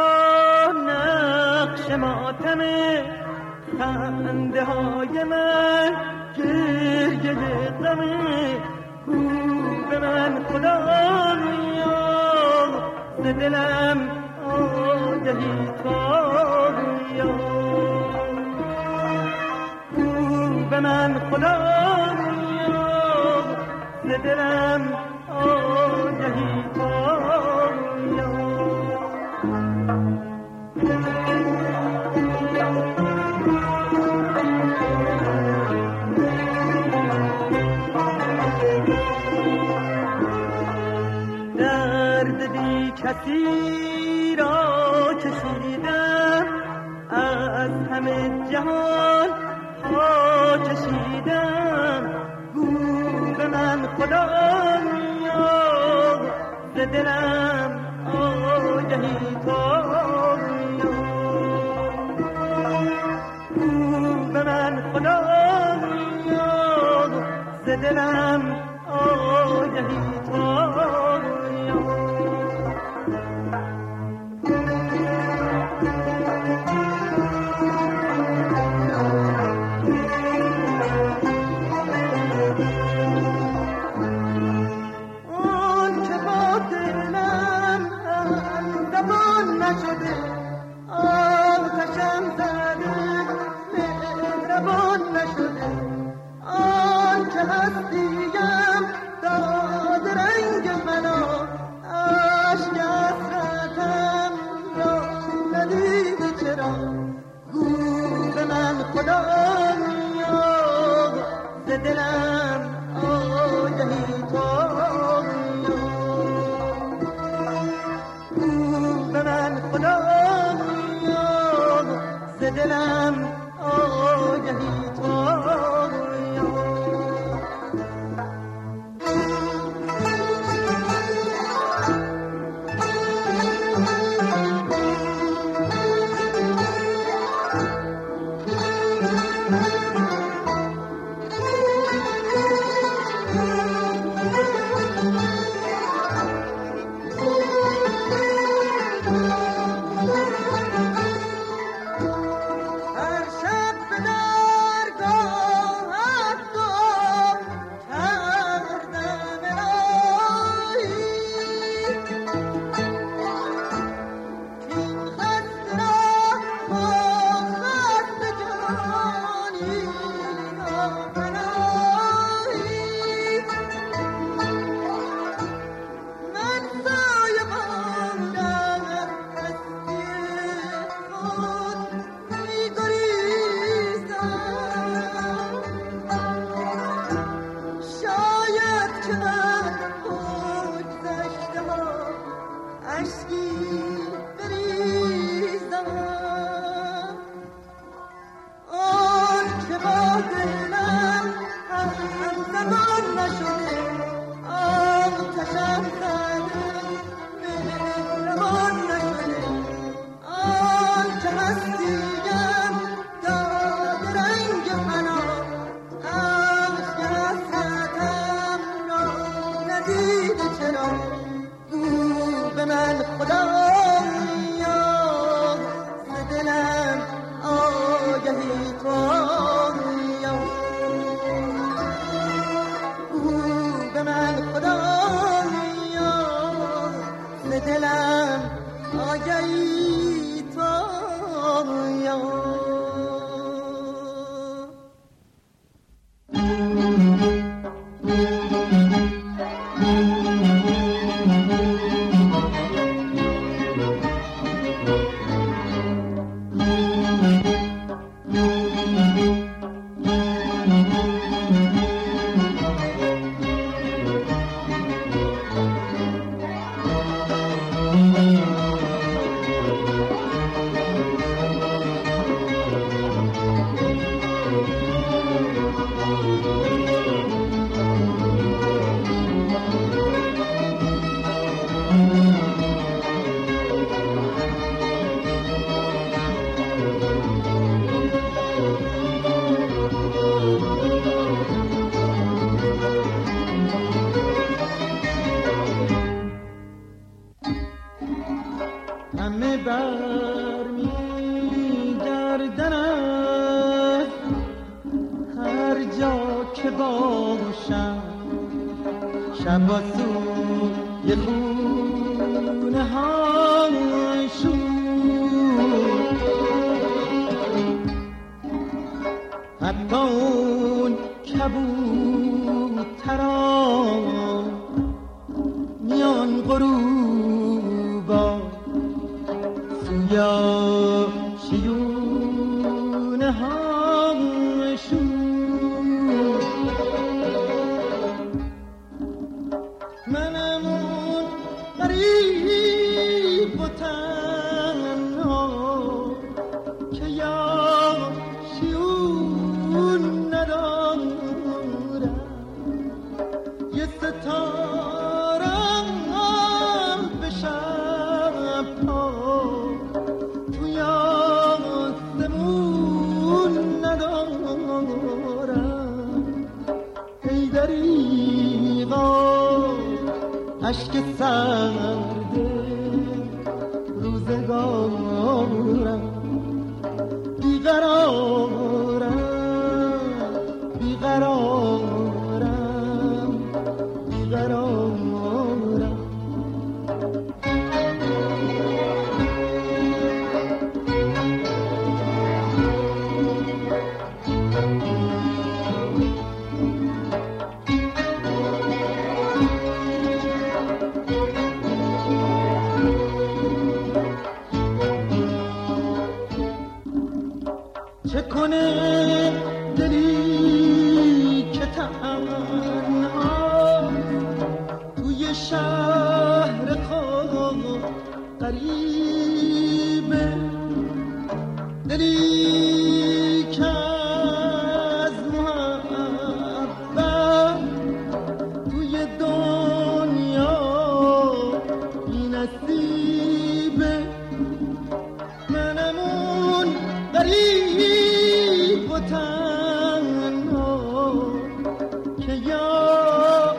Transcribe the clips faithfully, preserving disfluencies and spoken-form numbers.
نقش ماتم خنده های من گریه غمه گو به من خدایا ز دلم آگهی تایا گو به من خدایا ز دلم آگهی تایا درد بی کسی را کشیدم از همه جهان ها کشیدم گو به من خدایا ز دلم آگهی تایا گو به من خدایا ز دلم آگهی تایا دلم آگهی تایا برمیگردن است هر جا که باشم شب و سوی خونه هاشون حتی اون کبوتران میان غروبا سویا شیونه هاشون منم اون غریب و تنها که یا شیون ندارم یه ستارم به شب ها توی آسمون ندارم ای دریغا عشق سرده روزگارم بیقرارم بیقرارم بیقرارم چه کنه دلی که تنها توی شهر خود غریبه دلی که از محبت توی دنیا بی نصیبه منم اون غریب و تنها که یا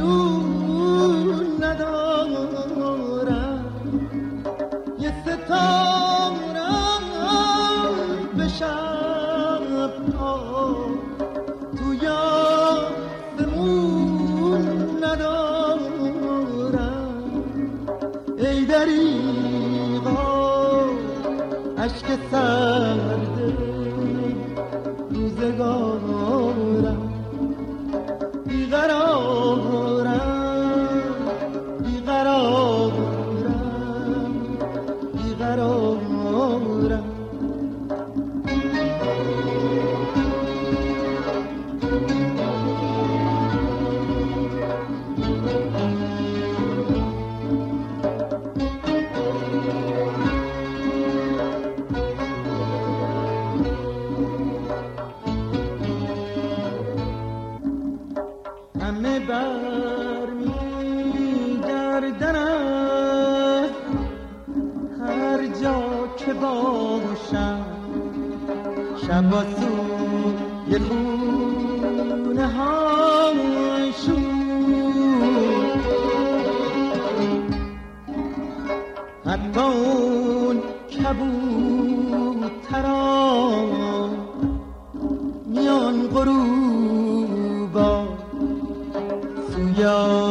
شیون ندارم یه ستارم به شب ها توی آسمون ندارم ای دریغا عشق سرده روزگارم بیقرارم بیقرارم بیقرارم همه برمیگردن است هر جا که باشم شب و سوی خونه هاشون حتی اون کبوتران میان غروبا سویا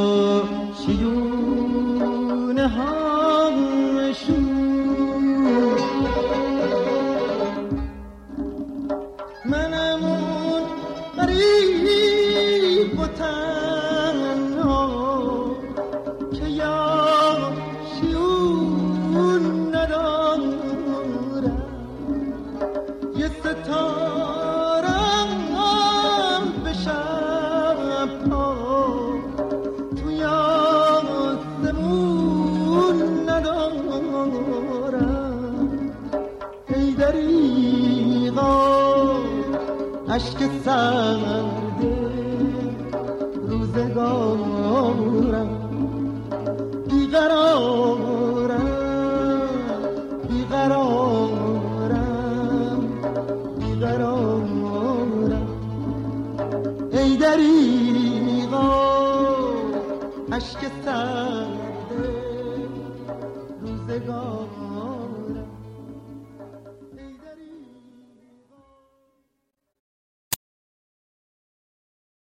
شیونه هاشون منم اون غریب و تنها که یا شیون ندارم یه ستارم به شب ها توی آسمون ندارم ای دریغا عشق سرده روزگارم بیقرارم بیقرارم